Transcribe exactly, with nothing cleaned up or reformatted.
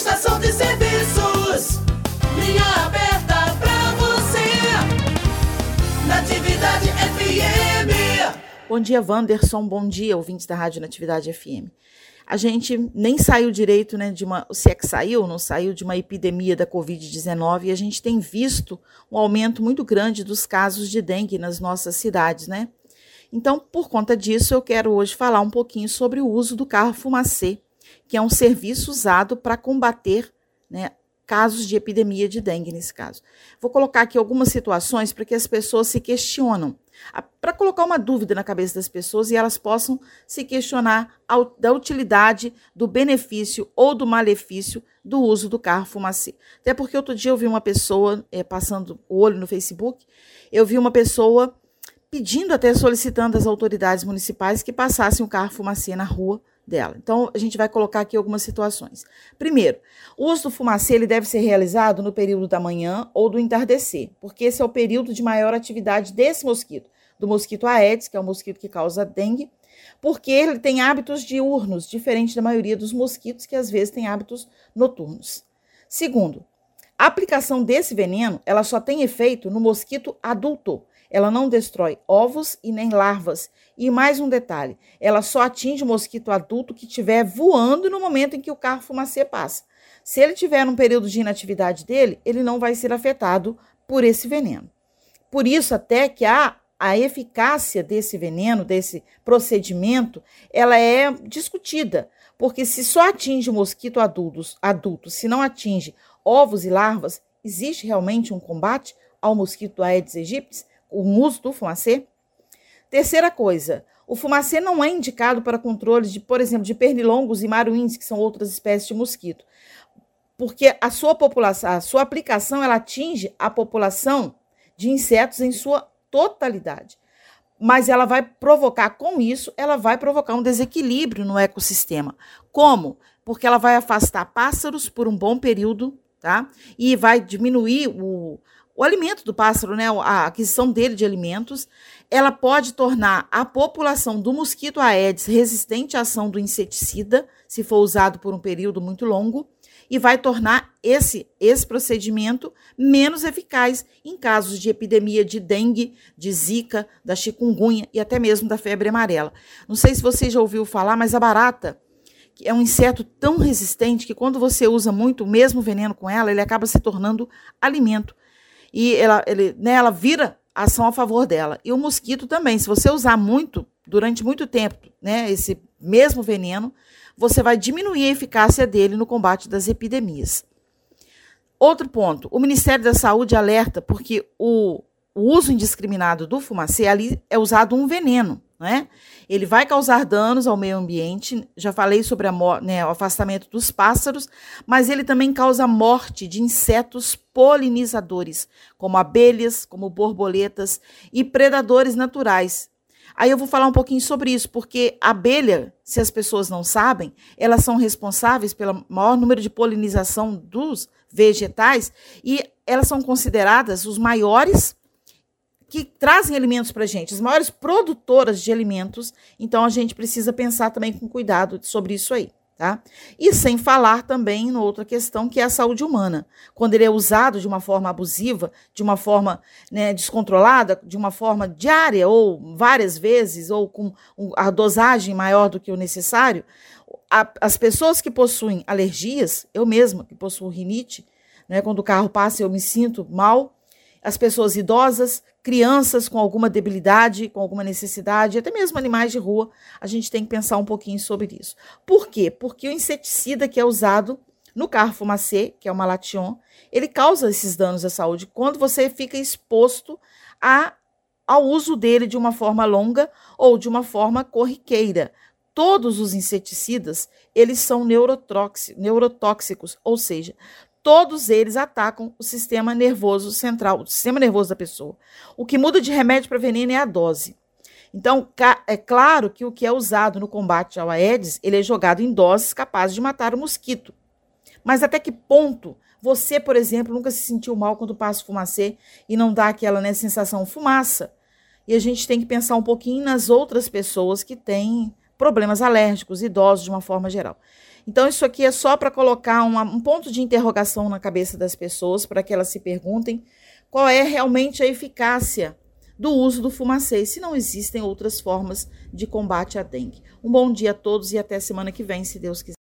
Prestação de serviços, linha aberta pra você, Natividade F M. Bom dia, Wanderson, bom dia, ouvintes da Rádio Natividade F M. A gente nem saiu direito, né, de uma, se é que saiu, não saiu de uma epidemia da covid dezenove, e a gente tem visto um aumento muito grande dos casos de dengue nas nossas cidades, né? Então, por conta disso, eu quero hoje falar um pouquinho sobre o uso do carro fumacê, que é um serviço usado para combater, né, casos de epidemia de dengue nesse caso. Vou colocar aqui algumas situações para que as pessoas se questionam, para colocar uma dúvida na cabeça das pessoas e elas possam se questionar ao, da utilidade, do benefício ou do malefício do uso do carro fumacê. Até porque outro dia eu vi uma pessoa, é, passando o olho no Facebook, eu vi uma pessoa pedindo, até solicitando às autoridades municipais que passassem o carro fumacê na rua dela. Então, a gente vai colocar aqui algumas situações. Primeiro, o uso do fumacê ele deve ser realizado no período da manhã ou do entardecer, porque esse é o período de maior atividade desse mosquito, do mosquito Aedes, que é o mosquito que causa dengue, porque ele tem hábitos diurnos, diferente da maioria dos mosquitos, que às vezes tem hábitos noturnos. Segundo, a aplicação desse veneno, ela só tem efeito no mosquito adulto. Ela não destrói ovos e nem larvas. E mais um detalhe, ela só atinge o mosquito adulto que estiver voando no momento em que o carro fumacê passa. Se ele tiver num período de inatividade dele, ele não vai ser afetado por esse veneno. Por isso, até que a, a eficácia desse veneno, desse procedimento, ela é discutida. Porque se só atinge o mosquito adultos, adulto, se não atinge ovos e larvas, existe realmente um combate ao mosquito Aedes aegypti? O uso do fumacê? Terceira coisa, o fumacê não é indicado para controle de, por exemplo, de pernilongos e maruins, que são outras espécies de mosquito, porque a sua população, a sua aplicação, ela atinge a população de insetos em sua totalidade. Mas ela vai provocar, com isso, ela vai provocar um desequilíbrio no ecossistema. Como? Porque ela vai afastar pássaros por um bom período, tá? E vai diminuir o O alimento do pássaro, né, a aquisição dele de alimentos, ela pode tornar a população do mosquito Aedes resistente à ação do inseticida, se for usado por um período muito longo, e vai tornar esse, esse procedimento menos eficaz em casos de epidemia de dengue, de zika, da chikungunya e até mesmo da febre amarela. Não sei se você já ouviu falar, mas a barata é um inseto tão resistente que quando você usa muito o mesmo veneno com ela, ele acaba se tornando alimento. E ela, ele, né, ela vira ação a favor dela. E o mosquito também, se você usar muito, durante muito tempo, né, esse mesmo veneno, você vai diminuir a eficácia dele no combate das epidemias. Outro ponto, o Ministério da Saúde alerta porque o, o uso indiscriminado do fumacê, ali é usado um veneno, né? Ele vai causar danos ao meio ambiente, já falei sobre a, né, o afastamento dos pássaros, mas ele também causa morte de insetos polinizadores, como abelhas, como borboletas e predadores naturais. Aí eu vou falar um pouquinho sobre isso, porque a abelha, se as pessoas não sabem, elas são responsáveis pelo maior número de polinização dos vegetais e elas são consideradas os maiores que trazem alimentos para a gente, as maiores produtoras de alimentos, então a gente precisa pensar também com cuidado sobre isso aí, tá? E sem falar também em outra questão, que é a saúde humana. Quando ele é usado de uma forma abusiva, de uma forma, né, descontrolada, de uma forma diária, ou várias vezes, ou com a dosagem maior do que o necessário, a, as pessoas que possuem alergias, eu mesma que possuo rinite, né, quando o carro passa eu me sinto mal, as pessoas idosas, crianças com alguma debilidade, com alguma necessidade, até mesmo animais de rua, a gente tem que pensar um pouquinho sobre isso. Por quê? Porque o inseticida que é usado no carro fumacê, que é o Malathion, ele causa esses danos à saúde quando você fica exposto a, ao uso dele de uma forma longa ou de uma forma corriqueira. Todos os inseticidas, eles são neurotóxicos, ou seja, todos eles atacam o sistema nervoso central, o sistema nervoso da pessoa. O que muda de remédio para veneno é a dose. Então, é claro que o que é usado no combate ao Aedes, ele é jogado em doses capazes de matar o mosquito. Mas até que ponto você, por exemplo, nunca se sentiu mal quando passa o fumacê e não dá aquela, né, sensação fumaça? E a gente tem que pensar um pouquinho nas outras pessoas que têm problemas alérgicos, idosos de uma forma geral. Então, isso aqui é só para colocar uma, um ponto de interrogação na cabeça das pessoas, para que elas se perguntem qual é realmente a eficácia do uso do fumacê, se não existem outras formas de combate à dengue. Um bom dia a todos e até semana que vem, se Deus quiser.